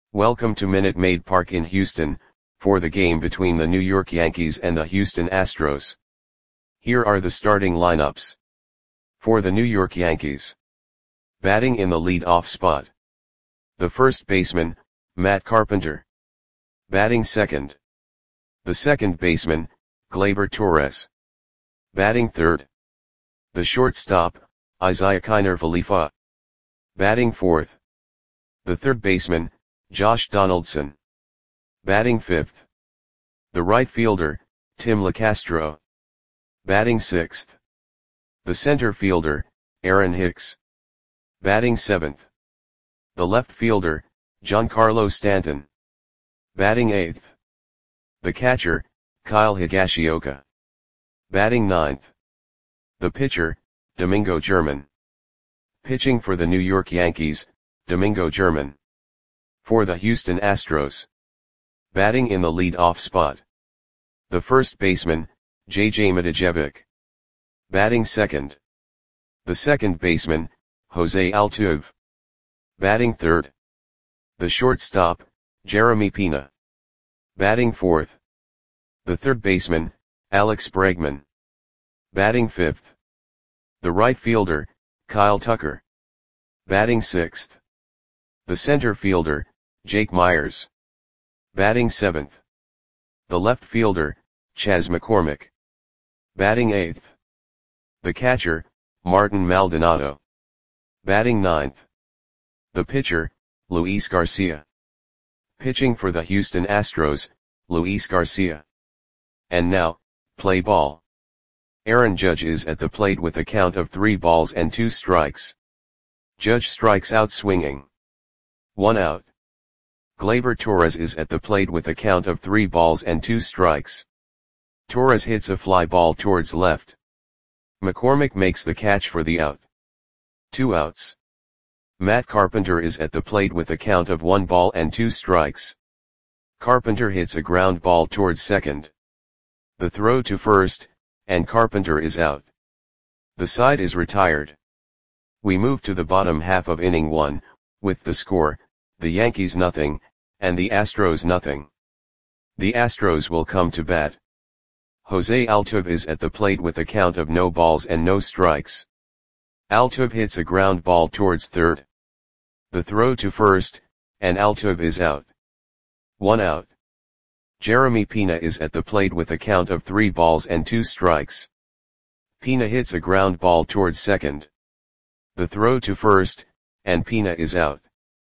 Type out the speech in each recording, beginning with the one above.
Welcome to Minute Maid Park in Houston, for the game between the New York Yankees and the Houston Astros. Here are the starting lineups. For the New York Yankees. Batting in the lead-off spot. The first baseman, Matt Carpenter. Batting second. The second baseman, Gleyber Torres. Batting third. The shortstop, Isiah Kiner-Falefa. Batting fourth. The third baseman, Josh Donaldson. Batting fifth. The right fielder, Tim Locastro. Batting sixth. The center fielder, Aaron Hicks. Batting seventh. The left fielder, Giancarlo Stanton. Batting eighth. The catcher, Kyle Higashioka. Batting ninth. The pitcher, Domingo German. Pitching for the New York Yankees, Domingo German. For the Houston Astros. Batting in the lead-off spot. The first baseman, J.J. Matijevic. Batting second. The second baseman, Jose Altuve. Batting third. The shortstop, Jeremy Pena. Batting fourth. The third baseman, Alex Bregman. Batting fifth. The right fielder, Kyle Tucker. Batting sixth. The center fielder, Jake Meyers. Batting seventh. The left fielder, Chas McCormick. Batting eighth. The catcher, Martin Maldonado. Batting ninth. The pitcher, Luis Garcia. Pitching for the Houston Astros, Luis Garcia. And now, play ball. Aaron Judge is at the plate with a count of 3 balls and 2 strikes. Judge strikes out swinging. 1 out. Gleyber Torres is at the plate with a count of 3 balls and 2 strikes. Torres hits a fly ball towards left. McCormick makes the catch for the out. 2 outs. Matt Carpenter is at the plate with a count of 1 ball and 2 strikes. Carpenter hits a ground ball towards second. The throw to first, and Carpenter is out. The side is retired. We move to the bottom half of inning 1, with the score, the Yankees nothing, and the Astros nothing. The Astros will come to bat. Jose Altuve is at the plate with a count of no balls and no strikes. Altuve hits a ground ball towards third. The throw to first, and Altuve is out. 1 out. Jeremy Pena is at the plate with a count of 3 balls and 2 strikes. Pena hits a ground ball towards second. The throw to first, and Pena is out.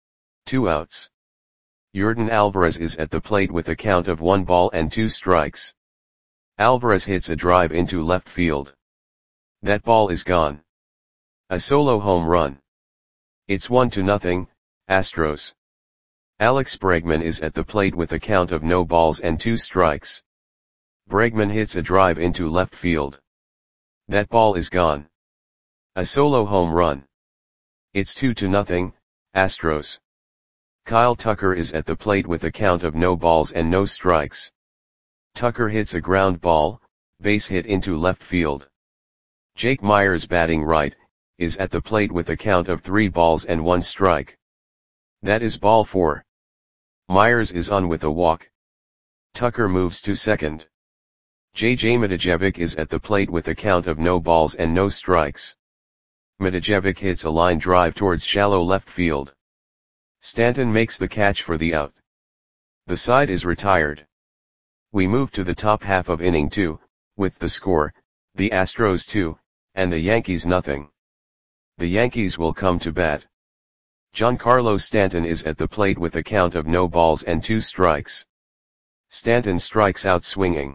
2 outs. Yordan Alvarez is at the plate with a count of 1 ball and 2 strikes. Alvarez hits a drive into left field. That ball is gone. A solo home run. It's 1-0, Astros. Alex Bregman is at the plate with a count of no balls and 2 strikes. Bregman hits a drive into left field. That ball is gone. A solo home run. It's 2-0, Astros. Kyle Tucker is at the plate with a count of no balls and no strikes. Tucker hits a ground ball, base hit into left field. Jake Meyers, batting right, is at the plate with a count of 3 balls and 1 strike. That is ball 4. Meyers is on with a walk. Tucker moves to second. J.J. Matijevic is at the plate with a count of no balls and no strikes. Matijevic hits a line drive towards shallow left field. Stanton makes the catch for the out. The side is retired. We move to the top half of inning 2, with the score, the Astros 2, and the Yankees nothing. The Yankees will come to bat. Giancarlo Stanton is at the plate with a count of no balls and 2 strikes. Stanton strikes out swinging.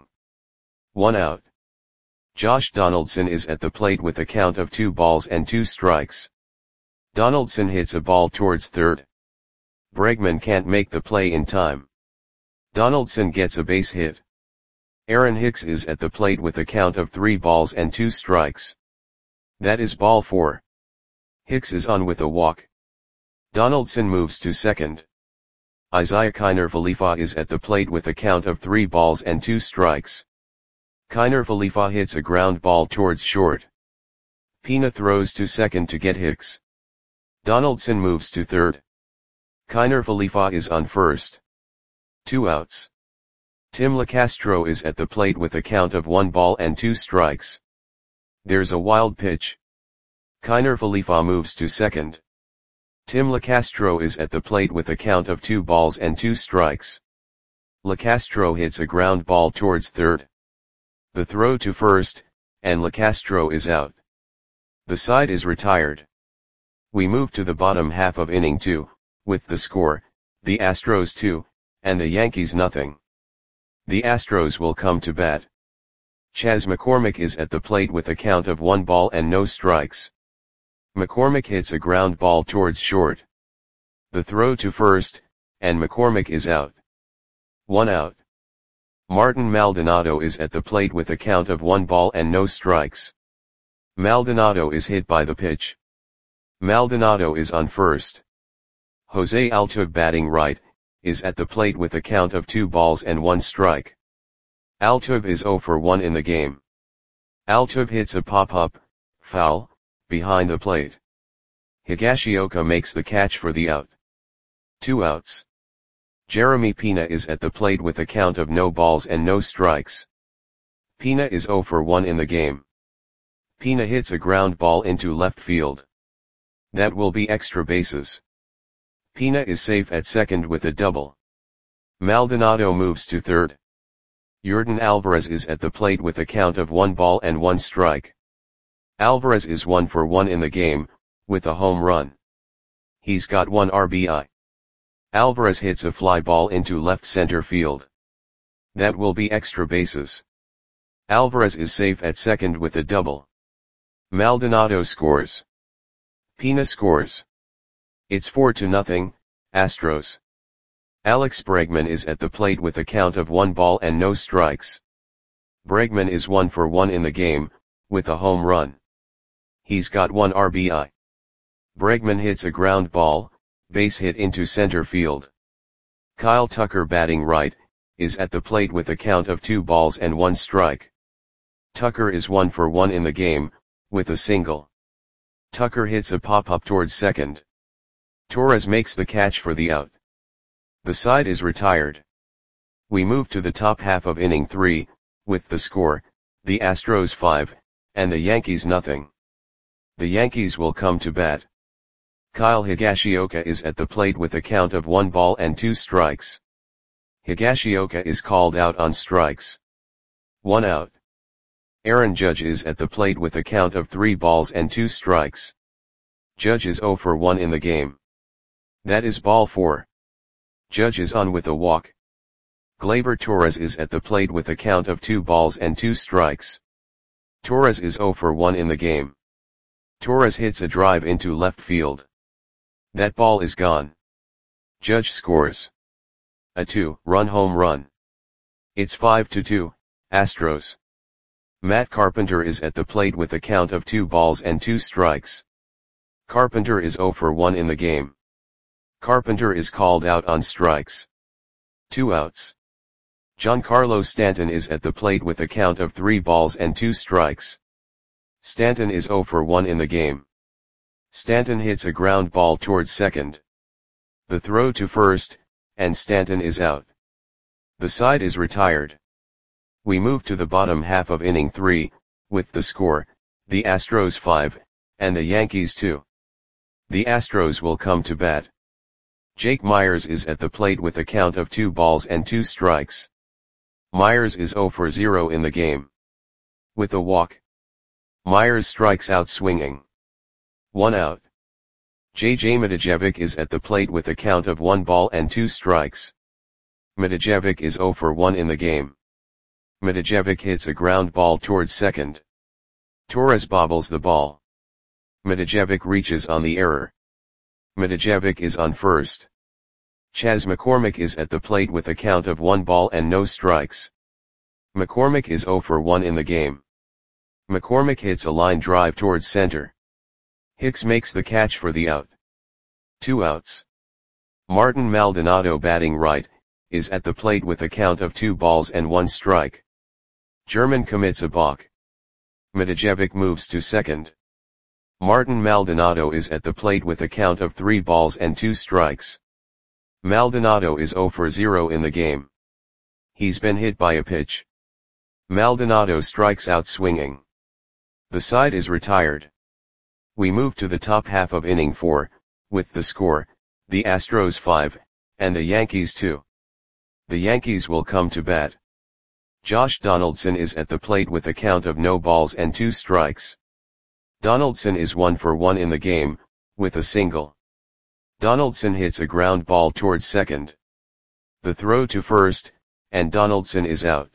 1 out. Josh Donaldson is at the plate with a count of 2 balls and 2 strikes. Donaldson hits a ball towards third. Bregman can't make the play in time. Donaldson gets a base hit. Aaron Hicks is at the plate with a count of 3 balls and 2 strikes. That is ball 4. Hicks is on with a walk. Donaldson moves to second. Isiah Kiner-Falefa is at the plate with a count of 3 balls and 2 strikes. Kiner-Falefa hits a ground ball towards short. Pena throws to second to get Hicks. Donaldson moves to third. Kiner Falefa is on first. 2 outs. Tim Locastro is at the plate with a count of 1 ball and 2 strikes. There's a wild pitch. Kiner Falefa moves to second. Tim Locastro is at the plate with a count of 2 balls and 2 strikes. Locastro hits a ground ball towards third. The throw to first, and Locastro is out. The side is retired. We move to the bottom half of inning 2, with the score, the Astros 2, and the Yankees nothing. The Astros will come to bat. Chas McCormick is at the plate with a count of 1 ball and no strikes. McCormick hits a ground ball towards short. The throw to first, and McCormick is out. 1 out. Martin Maldonado is at the plate with a count of 1 ball and no strikes. Maldonado is hit by the pitch. Maldonado is on first. Jose Altuve batting right, is at the plate with a count of 2 balls and 1 strike. Altuve is 0 for 1 in the game. Altuve hits a pop-up, foul, behind the plate. Higashioka makes the catch for the out. 2 outs. Jeremy Pena is at the plate with a count of no balls and no strikes. Pena is 0 for 1 in the game. Pena hits a ground ball into left field. That will be extra bases. Pena is safe at second with a double. Maldonado moves to third. Yordan Alvarez is at the plate with a count of 1 ball and 1 strike. Alvarez is 1 for 1 in the game, with a home run. He's got 1 RBI. Alvarez hits a fly ball into left center field. That will be extra bases. Alvarez is safe at second with a double. Maldonado scores. Pena scores. It's 4-0, Astros. Alex Bregman is at the plate with a count of 1 ball and no strikes. Bregman is 1 for 1 in the game, with a home run. He's got 1 RBI. Bregman hits a ground ball, base hit into center field. Kyle Tucker batting right, is at the plate with a count of 2 balls and 1 strike. Tucker is 1 for 1 in the game, with a single. Tucker hits a pop-up towards second. Torres makes the catch for the out. The side is retired. We move to the top half of inning 3, with the score, the Astros 5, and the Yankees nothing. The Yankees will come to bat. Kyle Higashioka is at the plate with a count of 1 ball and 2 strikes. Higashioka is called out on strikes. 1 out. Aaron Judge is at the plate with a count of 3 balls and 2 strikes. Judge is 0 for 1 in the game. That is ball 4. Judge is on with a walk. Gleyber Torres is at the plate with a count of 2 balls and 2 strikes. Torres is 0 for 1 in the game. Torres hits a drive into left field. That ball is gone. Judge scores. A 2-run home run. It's 5-2, Astros. Matt Carpenter is at the plate with a count of 2 balls and 2 strikes. Carpenter is 0 for 1 in the game. Carpenter is called out on strikes. 2 outs. Giancarlo Stanton is at the plate with a count of 3 balls and 2 strikes. Stanton is 0 for 1 in the game. Stanton hits a ground ball towards second. The throw to first, and Stanton is out. The side is retired. We move to the bottom half of inning 3, with the score, the Astros 5, and the Yankees 2. The Astros will come to bat. Jake Myers is at the plate with a count of 2 balls and 2 strikes. Myers is 0 for 0 in the game. With a walk. Myers strikes out swinging. 1 out. J.J. Matijevic is at the plate with a count of 1 ball and 2 strikes. Matijevic is 0 for 1 in the game. Matijevic hits a ground ball towards second. Torres bobbles the ball. Matijevic reaches on the error. Matijevic is on first. Chas McCormick is at the plate with a count of 1 ball and no strikes. McCormick is 0 for 1 in the game. McCormick hits a line drive towards center. Hicks makes the catch for the out. 2 outs. Martin Maldonado batting right, is at the plate with a count of 2 balls and 1 strike. German commits a balk. Matijevic moves to second. Martin Maldonado is at the plate with a count of 3 balls and 2 strikes. Maldonado is 0 for 0 in the game. He's been hit by a pitch. Maldonado strikes out swinging. The side is retired. We move to the top half of inning 4, with the score, the Astros 5, and the Yankees 2. The Yankees will come to bat. Josh Donaldson is at the plate with a count of no balls and 2 strikes. Donaldson is 1 for 1 in the game, with a single. Donaldson hits a ground ball towards second. The throw to first, and Donaldson is out.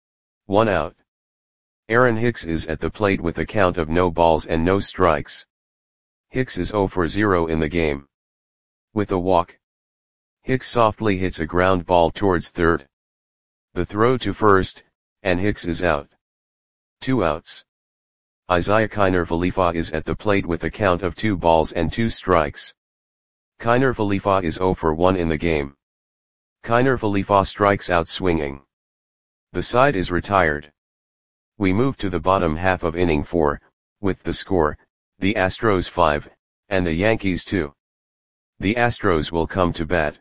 1 out. Aaron Hicks is at the plate with a count of no balls and no strikes. Hicks is 0 for 0 in the game. With a walk. Hicks softly hits a ground ball towards third. The throw to first, and Hicks is out. 2 outs. Isiah Kiner-Falefa is at the plate with a count of 2 balls and 2 strikes. Kiner-Falefa is 0 for 1 in the game. Kiner-Falefa strikes out swinging. The side is retired. We move to the bottom half of inning 4, with the score, the Astros 5, and the Yankees 2. The Astros will come to bat.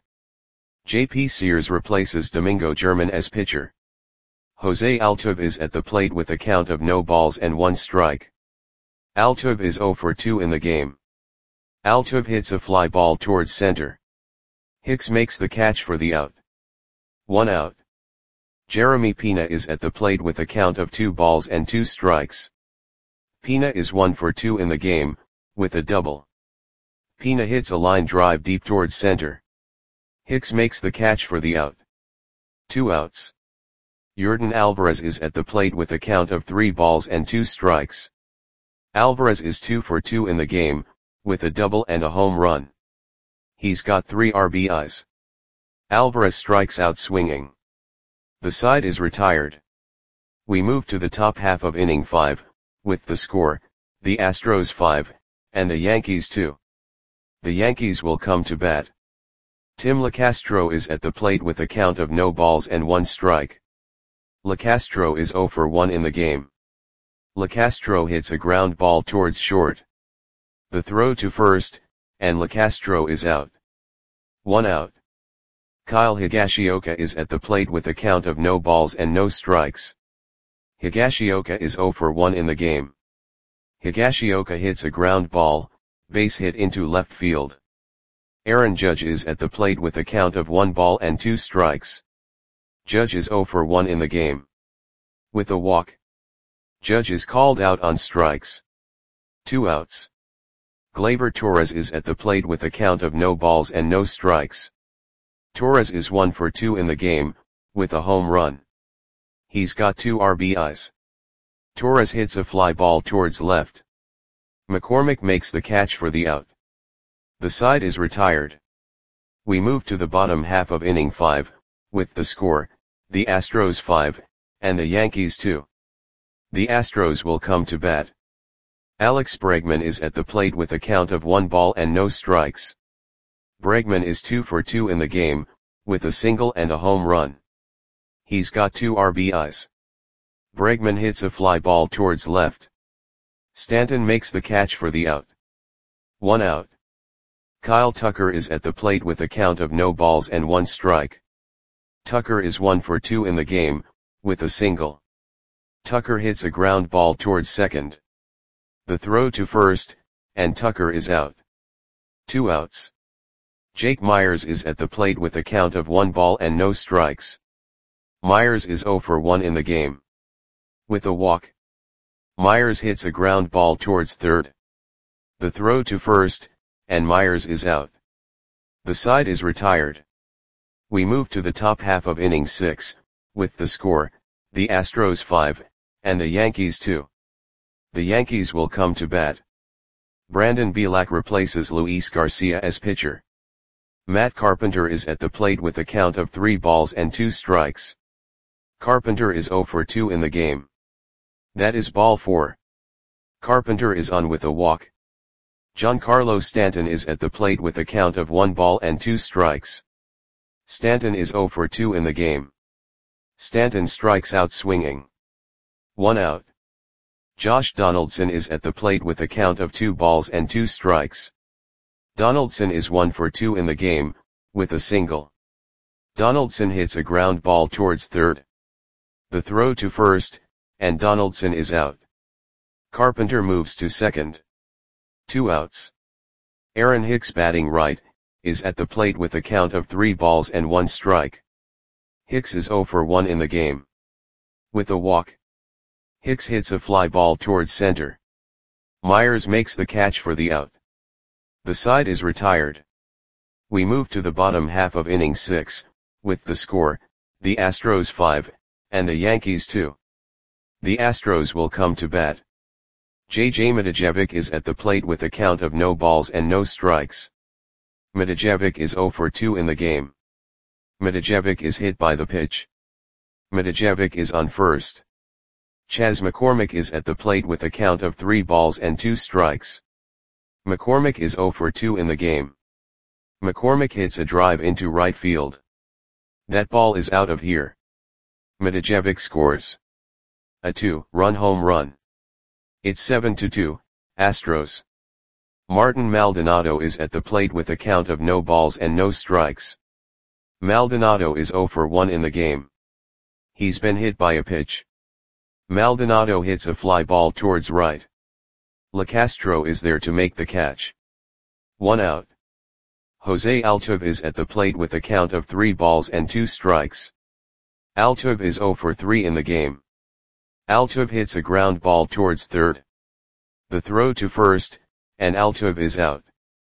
J.P. Sears replaces Domingo German as pitcher. Jose Altuve is at the plate with a count of no balls and 1 strike. Altuve is 0 for 2 in the game. Altuve hits a fly ball towards center. Hicks makes the catch for the out. 1 out. Jeremy Pena is at the plate with a count of 2 balls and 2 strikes. Pena is 1 for 2 in the game, with a double. Pena hits a line drive deep towards center. Hicks makes the catch for the out. 2 outs. Yordan Alvarez is at the plate with a count of 3 balls and 2 strikes. Alvarez is 2 for 2 in the game, with a double and a home run. He's got 3 RBIs. Alvarez strikes out swinging. The side is retired. We move to the top half of inning 5, with the score, the Astros 5, and the Yankees 2. The Yankees will come to bat. Tim Locastro is at the plate with a count of no balls and 1 strike. Locastro is 0 for 1 in the game. Locastro hits a ground ball towards short. The throw to first, and Locastro is out. 1 out. Kyle Higashioka is at the plate with a count of no balls and no strikes. Higashioka is 0 for 1 in the game. Higashioka hits a ground ball, base hit into left field. Aaron Judge is at the plate with a count of 1 ball and 2 strikes. Judge is 0 for 1 in the game. With a walk. Judge is called out on strikes. 2 outs. Gleyber Torres is at the plate with a count of no balls and no strikes. Torres is 1 for 2 in the game, with a home run. He's got 2 RBIs. Torres hits a fly ball towards left. McCormick makes the catch for the out. The side is retired. We move to the bottom half of inning 5, with the score, the Astros 5, and the Yankees 2. The Astros will come to bat. Alex Bregman is at the plate with a count of 1 ball and no strikes. Bregman is 2 for 2 in the game, with a single and a home run. He's got 2 RBIs. Bregman hits a fly ball towards left. Stanton makes the catch for the out. 1 out. Kyle Tucker is at the plate with a count of no balls and 1 strike. Tucker is 1 for 2 in the game, with a single. Tucker hits a ground ball towards second. The throw to first, and Tucker is out. 2 outs. Jake Myers is at the plate with a count of 1 ball and no strikes. Myers is 0 for 1 in the game. With a walk. Myers hits a ground ball towards third. The throw to first, and Myers is out. The side is retired. We move to the top half of inning 6, with the score, the Astros 5, and the Yankees 2. The Yankees will come to bat. Brandon Bielak replaces Luis Garcia as pitcher. Matt Carpenter is at the plate with a count of 3 balls and 2 strikes. Carpenter is 0 for 2 in the game. That is ball 4. Carpenter is on with a walk. Giancarlo Stanton is at the plate with a count of 1 ball and 2 strikes. Stanton is 0 for 2 in the game. Stanton strikes out swinging. 1 out. Josh Donaldson is at the plate with a count of 2 balls and 2 strikes. Donaldson is 1 for 2 in the game, with a single. Donaldson hits a ground ball towards third. The throw to first, and Donaldson is out. Carpenter moves to second. 2 outs. Aaron Hicks, batting right, is at the plate with a count of 3 balls and 1 strike. Hicks is 0 for 1 in the game. With a walk, Hicks hits a fly ball towards center. Myers makes the catch for the out. The side is retired. We move to the bottom half of inning 6, with the score, the Astros 5, and the Yankees 2. The Astros will come to bat. J.J. Matijevic is at the plate with a count of no balls and no strikes. Matijevic is 0 for 2 in the game. Matijevic is hit by the pitch. Matijevic is on first. Chas McCormick is at the plate with a count of 3 balls and 2 strikes. McCormick is 0 for 2 in the game. McCormick hits a drive into right field. That ball is out of here. Matijevic scores a 2-run home run. It's 7-2, Astros. Martin Maldonado is at the plate with a count of no balls and no strikes. Maldonado is 0 for 1 in the game. He's been hit by a pitch. Maldonado hits a fly ball towards right. LeCastro is there to make the catch. 1 out. Jose Altuve is at the plate with a count of 3 balls and 2 strikes. Altuve is 0 for 3 in the game. Altuve hits a ground ball towards third. The throw to first, and Altuve is out.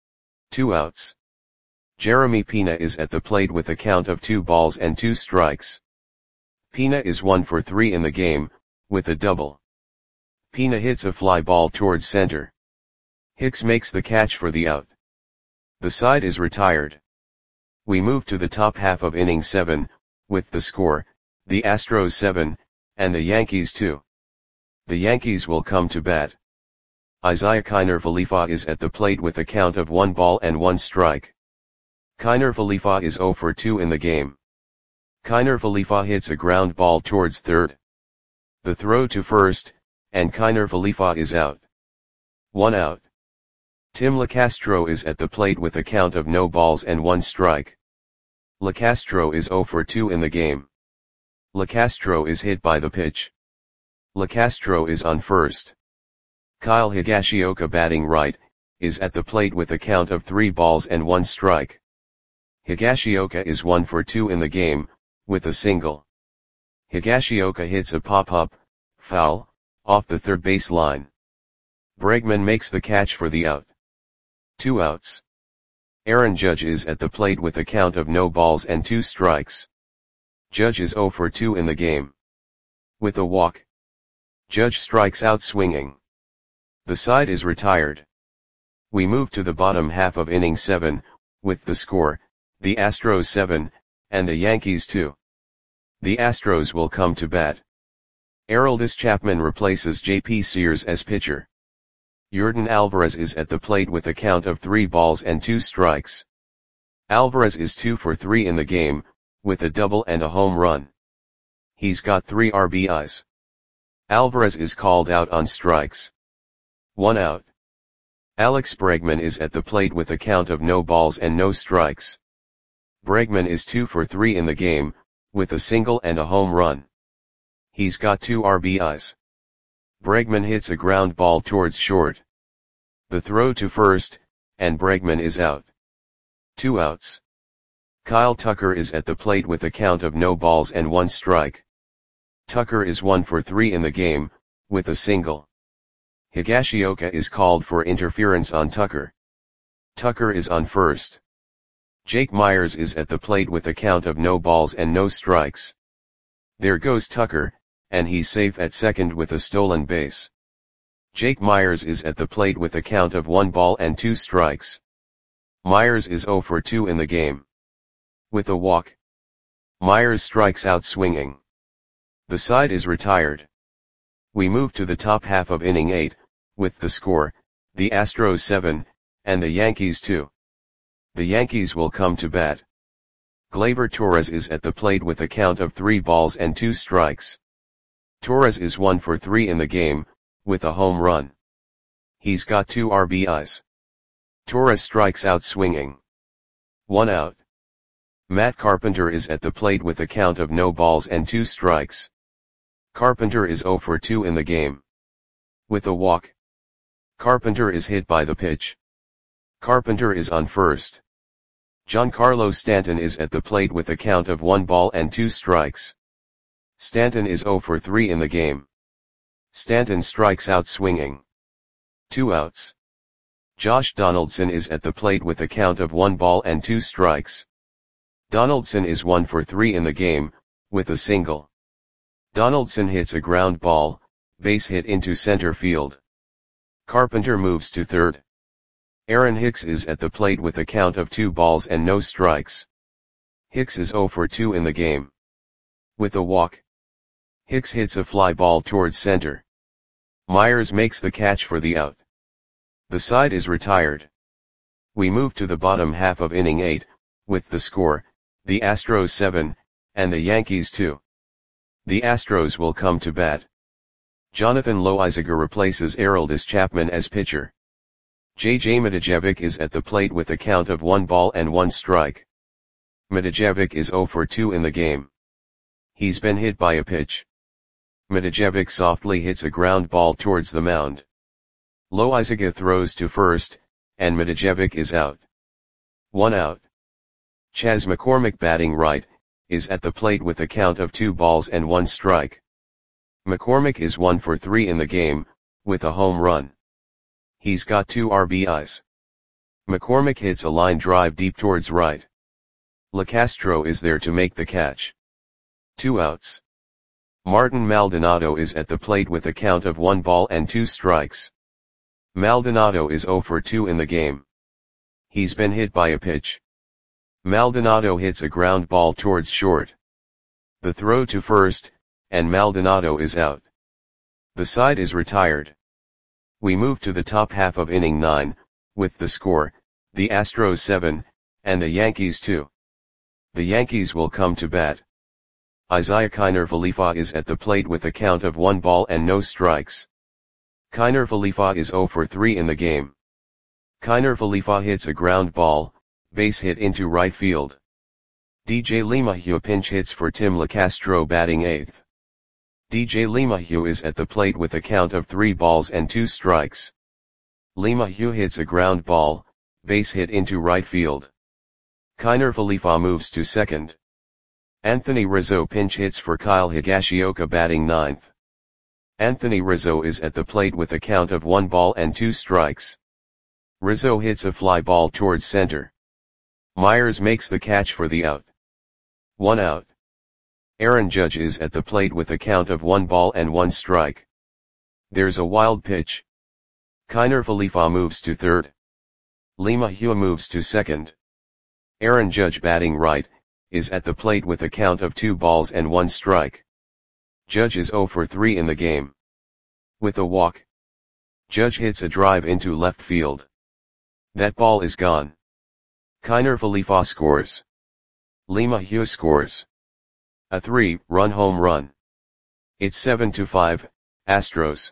2 outs. Jeremy Pena is at the plate with a count of 2 balls and 2 strikes. Pena is 1 for 3 in the game, with a double. Pena hits a fly ball towards center. Hicks makes the catch for the out. The side is retired. We move to the top half of inning 7, with the score, the Astros 7, and the Yankees 2. The Yankees will come to bat. Isaiah Kiner Falefa is at the plate with a count of 1 ball and 1 strike. Kiner Falefa is 0 for 2 in the game. Kiner Falefa hits a ground ball towards third. The throw to first, and Kiner Falefa is out. 1 out. Tim LeCastro is at the plate with a count of no balls and 1 strike. LeCastro is 0 for 2 in the game. LeCastro is hit by the pitch. LeCastro is on first. Kyle Higashioka, batting right, is at the plate with a count of 3 balls and 1 strike. Higashioka is 1 for 2 in the game, with a single. Higashioka hits a pop-up, foul, off the third base line. Bregman makes the catch for the out. 2 outs. Aaron Judge is at the plate with a count of no balls and 2 strikes. Judge is 0 for 2 in the game. With a walk, Judge strikes out swinging. The side is retired. We move to the bottom half of inning 7, with the score, the Astros 7, and the Yankees 2. The Astros will come to bat. Aroldis Chapman replaces J.P. Sears as pitcher. Yordan Alvarez is at the plate with a count of 3 balls and 2 strikes. Alvarez is 2 for 3 in the game, with a double and a home run. He's got 3 RBIs. Alvarez is called out on strikes. 1 out. Alex Bregman is at the plate with a count of no balls and no strikes. Bregman is 2 for 3 in the game, with a single and a home run. He's got 2 RBIs. Bregman hits a ground ball towards short. The throw to first, and Bregman is out. 2 outs. Kyle Tucker is at the plate with a count of no balls and 1 strike. Tucker is 1 for 3 in the game, with a single. Higashioka is called for interference on Tucker. Tucker is on first. Jake Myers is at the plate with a count of no balls and no strikes. There goes Tucker, and he's safe at second with a stolen base. Jake Myers is at the plate with a count of 1 ball and 2 strikes. Myers is 0 for 2 in the game. With a walk, Myers strikes out swinging. The side is retired. We move to the top half of inning 8, with the score, the Astros 7, and the Yankees 2. The Yankees will come to bat. Gleyber Torres is at the plate with a count of 3 balls and 2 strikes. Torres is 1 for 3 in the game, with a home run. He's got 2 RBIs. Torres strikes out swinging. 1 out. Matt Carpenter is at the plate with a count of no balls and 2 strikes. Carpenter is 0 for 2 in the game. With a walk. Carpenter is hit by the pitch. Carpenter is on first. Giancarlo Stanton is at the plate with a count of 1 ball and 2 strikes. Stanton is 0 for 3 in the game. Stanton strikes out swinging. 2 outs. Josh Donaldson is at the plate with a count of 1 ball and 2 strikes. Donaldson is 1 for 3 in the game, with a single. Donaldson hits a ground ball, base hit into center field. Carpenter moves to third. Aaron Hicks is at the plate with a count of 2 balls and no strikes. Hicks is 0 for 2 in the game. With a walk. Hicks hits a fly ball towards center. Myers makes the catch for the out. The side is retired. We move to the bottom half of inning 8, with the score, the Astros 7, and the Yankees 2. The Astros will come to bat. Jonathan Loaisiga replaces Aroldis Chapman as pitcher. J.J. Matijevic is at the plate with a count of 1 ball and 1 strike. Matijevic is 0 for 2 in the game. He's been hit by a pitch. Matijevic softly hits a ground ball towards the mound. Loaisiga throws to first, and Matijevic is out. 1 out. Chas McCormick, batting right, is at the plate with a count of 2 balls and 1 strike. McCormick is 1 for 3 in the game, with a home run. He's got 2 RBIs. McCormick hits a line drive deep towards right. LeCastro is there to make the catch. 2 outs. Martin Maldonado is at the plate with a count of 1 ball and 2 strikes. Maldonado is 0 for 2 in the game. He's been hit by a pitch. Maldonado hits a ground ball towards short. The throw to first, and Maldonado is out. The side is retired. We move to the top half of inning 9, with the score, the Astros 7, and the Yankees 2. The Yankees will come to bat. Isiah Kiner Falefa is at the plate with a count of 1 ball and no strikes. Kiner Falefa is 0 for 3 in the game. Kiner Falefa hits a ground ball, base hit into right field. DJ LeMahieu pinch hits for Tim LeCastro, batting 8th. DJ LeMahieu is at the plate with a count of 3 balls and 2 strikes. LeMahieu hits a ground ball, base hit into right field. Kiner Falefa moves to second. Anthony Rizzo pinch hits for Kyle Higashioka, batting 9th. Anthony Rizzo is at the plate with a count of 1 ball and 2 strikes. Rizzo hits a fly ball towards center. Myers makes the catch for the out. 1 out. Aaron Judge is at the plate with a count of 1 ball and 1 strike. There's a wild pitch. Kiner Falefa moves to third. LeMahieu moves to second. Aaron Judge, batting right, is at the plate with a count of 2 balls and 1 strike. Judge is 0 for 3 in the game. With a walk. Judge hits a drive into left field. That ball is gone. Kiner Falefa scores. LeMahieu scores. A 3-run home run. It's 7-5, Astros.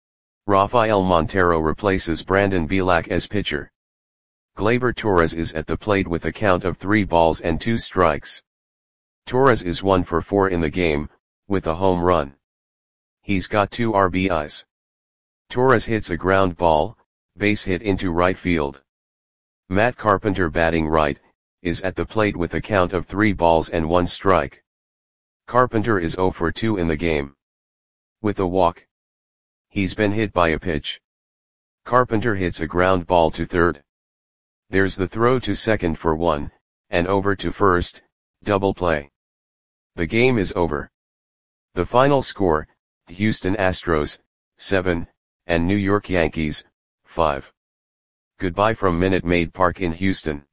Rafael Montero replaces Brandon Bielak as pitcher. Gleyber Torres is at the plate with a count of 3 balls and 2 strikes. Torres is 1 for 4 in the game, with a home run. He's got 2 RBIs. Torres hits a ground ball, base hit into right field. Matt Carpenter, batting right, is at the plate with a count of 3 balls and 1 strike. Carpenter is 0 for 2 in the game. With a walk. He's been hit by a pitch. Carpenter hits a ground ball to third. There's the throw to second for 1, and over to first, double play. The game is over. The final score, Houston Astros, 7, and New York Yankees, 5. Goodbye from Minute Maid Park in Houston.